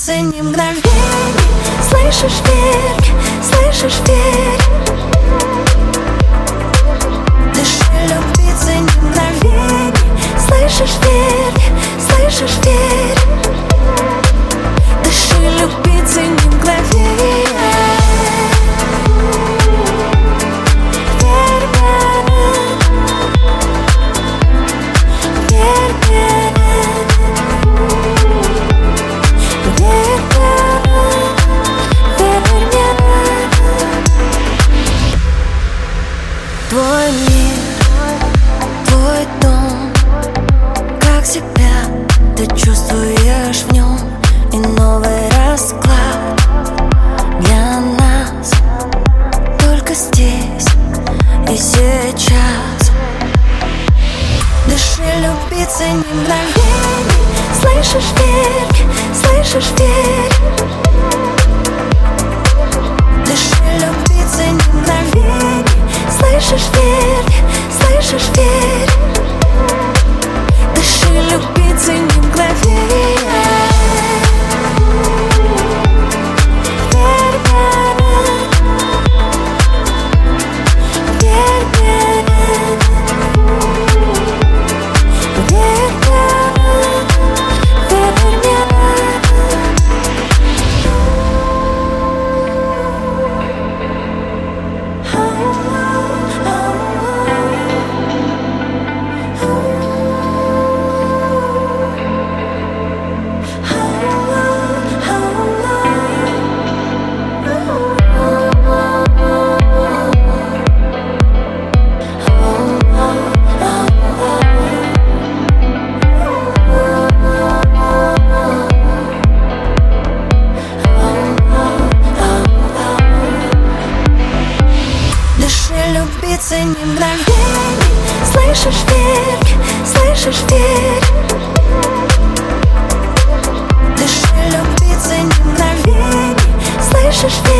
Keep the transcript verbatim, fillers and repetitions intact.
любиться ни мгновений. Слышишь, верь, слышишь, верь. Дыши, любиться ни мгновений. Слышишь, верь, слышишь, верь. Дыши, любиться ни мгновений. Твой мир, твой дом, как себя ты чувствуешь в нем. И новый расклад для нас только здесь и сейчас. Дыши, любиться ни мгновений. Слышишь, верь, слышишь, верь. Дыши, любиться ни мгновений. Слышишь, верь, слышишь, верь. Дыши, любиться ни мгновений. Любиться ни мгновений. Слышишь, верь, слышишь, верь. Дыши, любиться ни мгновений. Слышишь, верь.